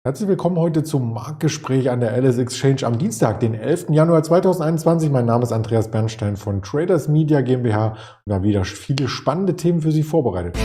Herzlich willkommen heute zum Marktgespräch an der LS Exchange am Dienstag, den 11. Januar 2021. Mein Name ist Andreas Bernstein von Traders Media GmbH und wir haben wieder viele spannende Themen für Sie vorbereitet.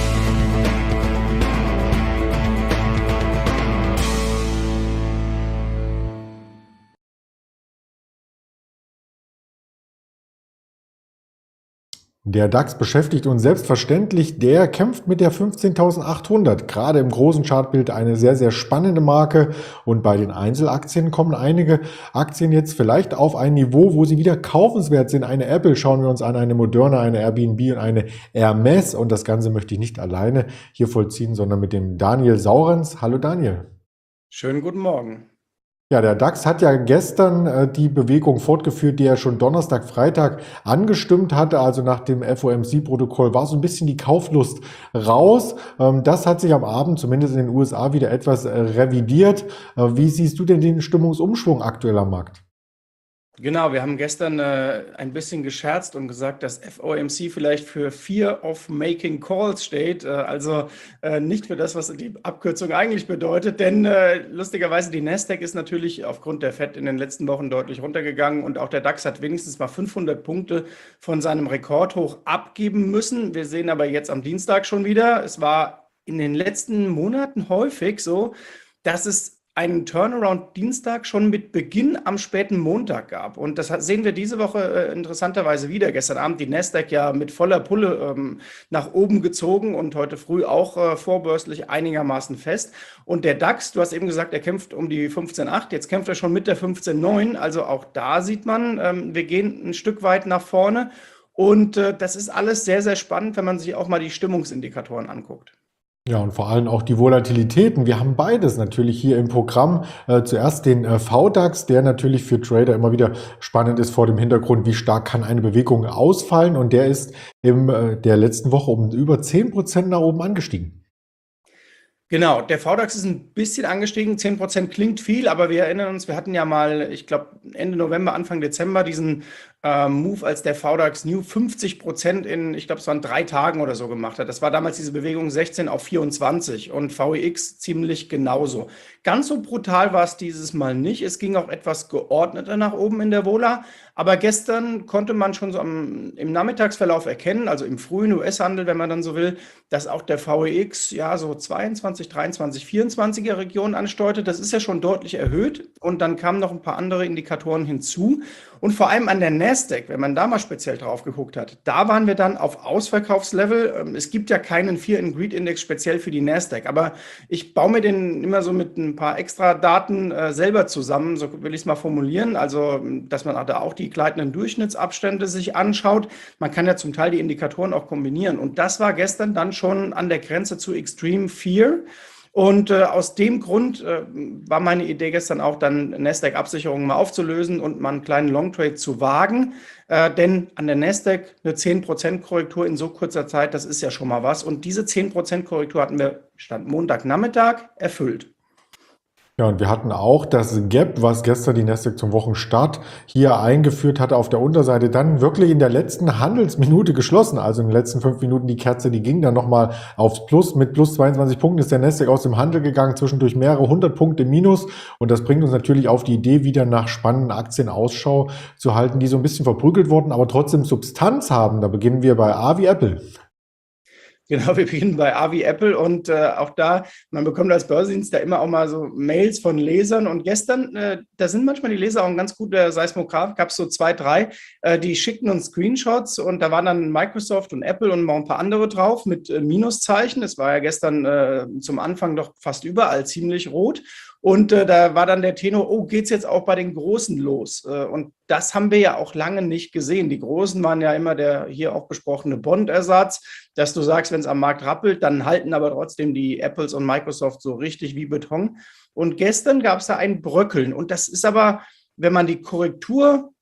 Der DAX beschäftigt uns selbstverständlich, der kämpft mit der 15.800, gerade im großen Chartbild eine sehr, sehr spannende Marke und bei den Einzelaktien kommen einige Aktien jetzt vielleicht auf ein Niveau, wo sie wieder kaufenswert sind. Eine Apple schauen wir uns an, eine Moderna, eine Airbnb und eine Hermes und das Ganze möchte ich nicht alleine hier vollziehen, sondern mit dem Daniel Saurens. Hallo Daniel. Schönen guten Morgen. Ja, der DAX hat ja gestern die Bewegung fortgeführt, die er schon Donnerstag, Freitag angestimmt hatte. Also nach dem FOMC-Protokoll war so ein bisschen die Kauflust raus. Das hat sich am Abend, zumindest in den USA, wieder etwas revidiert. Wie siehst du denn den Stimmungsumschwung aktuell am Markt? Genau, wir haben gestern ein bisschen gescherzt und gesagt, dass FOMC vielleicht für Fear of Making Calls steht, also nicht für das, was die Abkürzung eigentlich bedeutet, denn lustigerweise die Nasdaq ist natürlich aufgrund der Fed in den letzten Wochen deutlich runtergegangen und auch der DAX hat wenigstens mal 500 Punkte von seinem Rekordhoch abgeben müssen. Wir sehen aber jetzt am Dienstag schon wieder, es war in den letzten Monaten häufig so, dass es einen Turnaround Dienstag schon mit Beginn am späten Montag gab. Und das sehen wir diese Woche interessanterweise wieder. Gestern Abend die Nasdaq ja mit voller Pulle nach oben gezogen und heute früh auch vorbörslich einigermaßen fest. Und der DAX, du hast eben gesagt, er kämpft um die 15,8, jetzt kämpft er schon mit der 15,9. Also auch da sieht man, wir gehen ein Stück weit nach vorne. Und das ist alles sehr, sehr spannend, wenn man sich auch mal die Stimmungsindikatoren anguckt. Ja, und vor allem auch die Volatilitäten. Wir haben beides natürlich hier im Programm. Zuerst den VDAX, der natürlich für Trader immer wieder spannend ist vor dem Hintergrund, wie stark kann eine Bewegung ausfallen. Und der ist in der letzten Woche um über 10% nach oben angestiegen. Genau, der VDAX ist ein bisschen angestiegen, 10% klingt viel, aber wir erinnern uns, wir hatten ja mal, ich glaube, Ende November, Anfang Dezember diesen Move, als der VDAX New 50% in, ich glaube, es waren 3 Tagen oder so gemacht hat. Das war damals diese Bewegung 16 auf 24 und VEX ziemlich genauso. Ganz so brutal war es dieses Mal nicht. Es ging auch etwas geordneter nach oben in der Vola, aber gestern konnte man schon so im Nachmittagsverlauf erkennen, also im frühen US-Handel, wenn man dann so will, dass auch der VEX ja so 22, 23, 24er Region ansteuerte. Das ist ja schon deutlich erhöht und dann kamen noch ein paar andere Indikatoren hinzu und vor allem an der Nasdaq, wenn man da mal speziell drauf geguckt hat, da waren wir dann auf Ausverkaufslevel. Es gibt ja keinen Fear and Greed Index speziell für die Nasdaq, aber ich baue mir den immer so mit ein paar extra Daten selber zusammen, so will ich es mal formulieren, also dass man da auch die gleitenden Durchschnittsabstände sich anschaut. Man kann ja zum Teil die Indikatoren auch kombinieren und das war gestern dann schon an der Grenze zu Extreme Fear. Und aus dem Grund war meine Idee gestern auch dann Nasdaq-Absicherungen mal aufzulösen und mal einen kleinen Longtrade zu wagen. Denn an der Nasdaq eine 10% Korrektur in so kurzer Zeit, das ist ja schon mal was. Und diese 10% Korrektur hatten wir Stand Montagnachmittag erfüllt. Ja, und wir hatten auch das Gap, was gestern die Nasdaq zum Wochenstart hier eingeführt hatte, auf der Unterseite dann wirklich in der letzten Handelsminute geschlossen. Also in den letzten 5 Minuten die Kerze, die ging dann nochmal aufs Plus. Mit plus 22 Punkten ist der Nasdaq aus dem Handel gegangen, zwischendurch mehrere 100 Punkte Minus. Und das bringt uns natürlich auf die Idee, wieder nach spannenden Aktien Ausschau zu halten, die so ein bisschen verprügelt wurden, aber trotzdem Substanz haben. Da beginnen wir bei A wie Apple. Genau, wir beginnen bei A wie Apple und auch da, man bekommt als Börsendienst da immer auch mal so Mails von Lesern und gestern, da sind manchmal die Leser auch ein ganz guter Seismograph, gab es so 2, 3, die schickten uns Screenshots und da waren dann Microsoft und Apple und noch ein paar andere drauf mit Minuszeichen. Es war ja gestern zum Anfang doch fast überall ziemlich rot. Und da war dann der Tenor, oh, geht's jetzt auch bei den Großen los? Und das haben wir ja auch lange nicht gesehen. Die Großen waren ja immer der hier auch besprochene Bond-Ersatz, dass du sagst, wenn es am Markt rappelt, dann halten aber trotzdem die Apples und Microsoft so richtig wie Beton. Und gestern gab es da ein Bröckeln. Und das ist aber, wenn man die Korrektur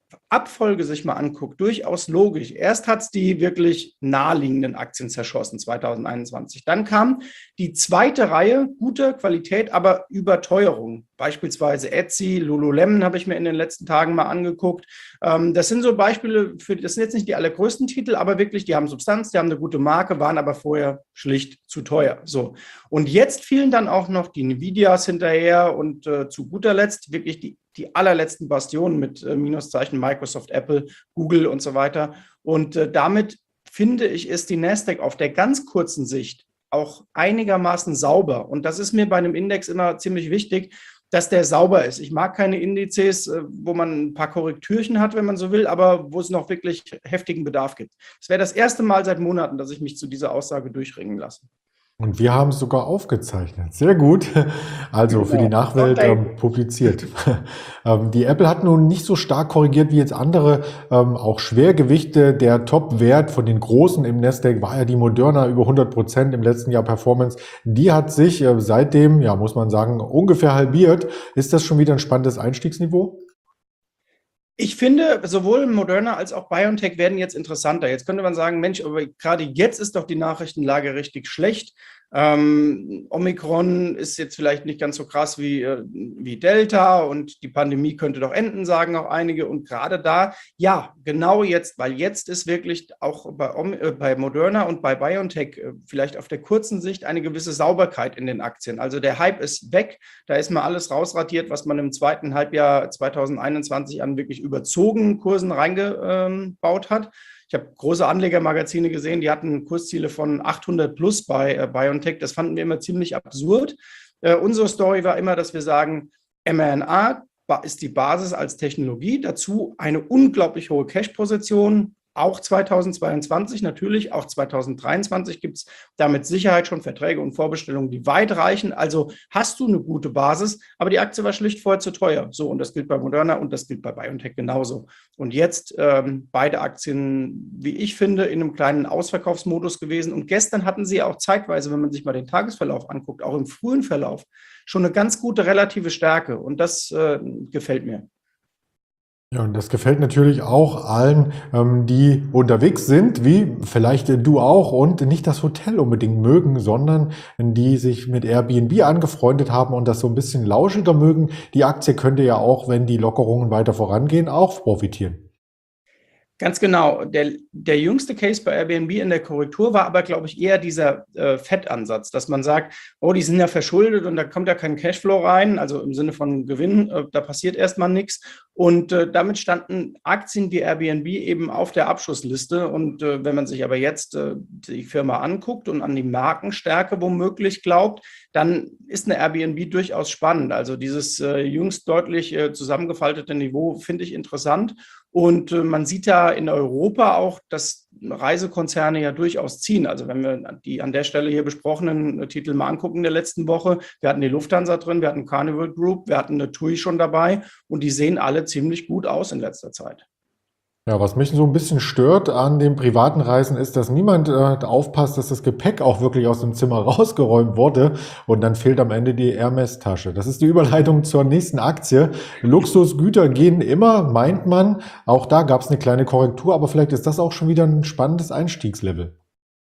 Abfolge sich mal anguckt, durchaus logisch. Erst hat es die wirklich naheliegenden Aktien zerschossen, 2021. Dann kam die zweite Reihe, guter Qualität, aber Überteuerung. Beispielsweise Etsy, Lululemon habe ich mir in den letzten Tagen mal angeguckt. Das sind so Beispiele, das sind jetzt nicht die allergrößten Titel, aber wirklich, die haben Substanz, die haben eine gute Marke, waren aber vorher schlicht zu teuer. So. Und jetzt fielen dann auch noch die Nvidias hinterher und zu guter Letzt wirklich die allerletzten Bastionen mit Minuszeichen Microsoft, Apple, Google und so weiter. Und damit finde ich, ist die Nasdaq auf der ganz kurzen Sicht auch einigermaßen sauber. Und das ist mir bei einem Index immer ziemlich wichtig, dass der sauber ist. Ich mag keine Indizes, wo man ein paar Korrektürchen hat, wenn man so will, aber wo es noch wirklich heftigen Bedarf gibt. Es wäre das erste Mal seit Monaten, dass ich mich zu dieser Aussage durchringen lasse. Und wir haben es sogar aufgezeichnet. Sehr gut. Also für die Nachwelt publiziert. Die Apple hat nun nicht so stark korrigiert wie jetzt andere. Auch Schwergewichte. Der Top-Wert von den Großen im Nasdaq war ja die Moderna über 100% im letzten Jahr Performance. Die hat sich seitdem, ja, muss man sagen, ungefähr halbiert. Ist das schon wieder ein spannendes Einstiegsniveau? Ich finde, sowohl Moderna als auch BioNTech werden jetzt interessanter. Jetzt könnte man sagen, Mensch, aber gerade jetzt ist doch die Nachrichtenlage richtig schlecht. Omikron ist jetzt vielleicht nicht ganz so krass wie Delta und die Pandemie könnte doch enden, sagen auch einige. Und gerade da, ja, genau jetzt, weil jetzt ist wirklich auch bei Moderna und bei BioNTech vielleicht auf der kurzen Sicht eine gewisse Sauberkeit in den Aktien. Also der Hype ist weg, da ist mal alles rausradiert, was man im zweiten Halbjahr 2021 an wirklich überzogenen Kursen reingebaut hat. Ich habe große Anlegermagazine gesehen, die hatten Kursziele von 800 plus bei BioNTech. Das fanden wir immer ziemlich absurd. Unsere Story war immer, dass wir sagen, mRNA ist die Basis als Technologie. Dazu eine unglaublich hohe Cash-Position. Auch 2022 natürlich, auch 2023 gibt es da mit Sicherheit schon Verträge und Vorbestellungen, die weit reichen. Also hast du eine gute Basis, aber die Aktie war schlicht vorher zu teuer. So, und das gilt bei Moderna und das gilt bei BioNTech genauso. Und jetzt beide Aktien, wie ich finde, in einem kleinen Ausverkaufsmodus gewesen. Und gestern hatten sie auch zeitweise, wenn man sich mal den Tagesverlauf anguckt, auch im frühen Verlauf, schon eine ganz gute relative Stärke. Und das gefällt mir. Ja, und das gefällt natürlich auch allen, die unterwegs sind, wie vielleicht du auch, und nicht das Hotel unbedingt mögen, sondern die sich mit Airbnb angefreundet haben und das so ein bisschen lauschiger mögen. Die Aktie könnte ja auch, wenn die Lockerungen weiter vorangehen, auch profitieren. Ganz genau. Der jüngste Case bei Airbnb in der Korrektur war aber, glaube ich, eher dieser Fett-Ansatz, dass man sagt, oh, die sind ja verschuldet und da kommt ja kein Cashflow rein, also im Sinne von Gewinn, da passiert erstmal nichts. Und damit standen Aktien wie Airbnb eben auf der Abschussliste. Und wenn man sich aber jetzt die Firma anguckt und an die Markenstärke womöglich glaubt, dann ist eine Airbnb durchaus spannend. Also dieses jüngst deutlich zusammengefaltete Niveau finde ich interessant. Und man sieht ja in Europa auch, dass Reisekonzerne ja durchaus ziehen. Also wenn wir die an der Stelle hier besprochenen Titel mal angucken der letzten Woche, wir hatten die Lufthansa drin, wir hatten Carnival Group, wir hatten eine TUI schon dabei und die sehen alle ziemlich gut aus in letzter Zeit. Ja, was mich so ein bisschen stört an den privaten Reisen ist, dass niemand aufpasst, dass das Gepäck auch wirklich aus dem Zimmer rausgeräumt wurde und dann fehlt am Ende die Hermes-Tasche. Das ist die Überleitung zur nächsten Aktie. Luxusgüter gehen immer, meint man. Auch da gab es eine kleine Korrektur, aber vielleicht ist das auch schon wieder ein spannendes Einstiegslevel.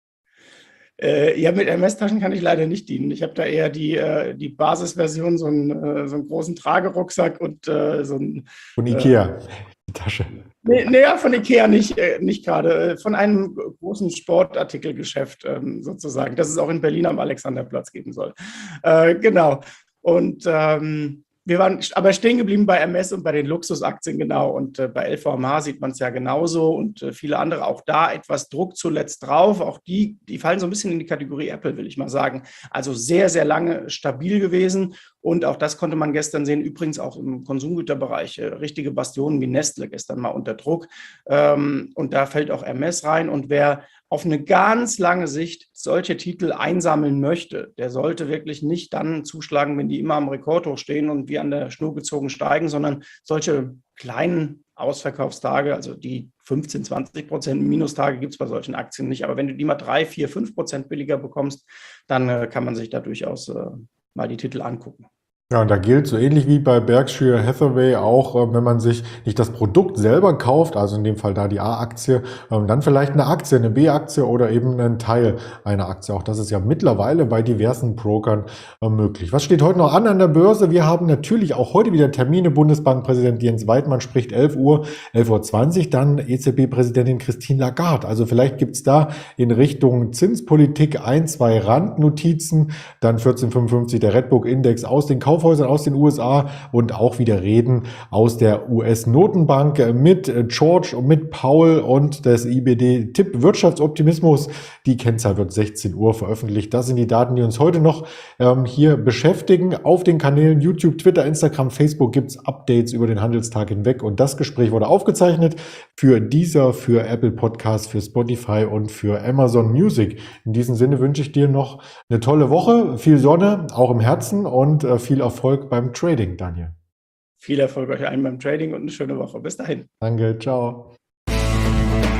Ja, mit MS-Taschen kann ich leider nicht dienen. Ich habe da eher die Basisversion, so einen großen Tragerucksack und so ein. Von Ikea, die Tasche. Nee, ja, von Ikea nicht gerade. Von einem großen Sportartikelgeschäft sozusagen, das es auch in Berlin am Alexanderplatz geben soll. Genau. Und wir waren aber stehen geblieben bei MS und bei den Luxusaktien, genau. Und bei LVMH sieht man es ja genauso und viele andere. Auch da etwas Druck zuletzt drauf. Auch die fallen so ein bisschen in die Kategorie Apple, will ich mal sagen. Also sehr, sehr lange stabil gewesen. Und auch das konnte man gestern sehen. Übrigens auch im Konsumgüterbereich. Richtige Bastionen wie Nestle gestern mal unter Druck. Und da fällt auch MS rein. Und wer auf eine ganz lange Sicht solche Titel einsammeln möchte, der sollte wirklich nicht dann zuschlagen, wenn die immer am Rekordhoch stehen und wie an der Schnur gezogen steigen, sondern solche kleinen Ausverkaufstage, also die 15-20% Minustage gibt es bei solchen Aktien nicht. Aber wenn du die mal 3-4-5% billiger bekommst, dann kann man sich da durchaus mal die Titel angucken. Ja, und da gilt so ähnlich wie bei Berkshire Hathaway auch, wenn man sich nicht das Produkt selber kauft, also in dem Fall da die A-Aktie, dann vielleicht eine Aktie, eine B-Aktie oder eben einen Teil einer Aktie. Auch das ist ja mittlerweile bei diversen Brokern möglich. Was steht heute noch an der Börse? Wir haben natürlich auch heute wieder Termine. Bundesbankpräsident Jens Weidmann spricht 11 Uhr, 11:20 Uhr, dann EZB-Präsidentin Christine Lagarde. Also vielleicht gibt's da in Richtung Zinspolitik ein, zwei Randnotizen. Dann 14:55 der Redbook-Index aus den Kaufhäusern aus den USA und auch wieder Reden aus der US-Notenbank mit George und mit Paul und das IBD-Tipp Wirtschaftsoptimismus. Die Kennzahl wird 16 Uhr veröffentlicht. Das sind die Daten, die uns heute noch hier beschäftigen. Auf den Kanälen YouTube, Twitter, Instagram, Facebook gibt's Updates über den Handelstag hinweg und das Gespräch wurde aufgezeichnet für Deezer, für Apple Podcasts, für Spotify und für Amazon Music. In diesem Sinne wünsche ich dir noch eine tolle Woche, viel Sonne, auch im Herzen und viel Erfolg beim Trading, Daniel. Viel Erfolg euch allen beim Trading und eine schöne Woche. Bis dahin. Danke, ciao.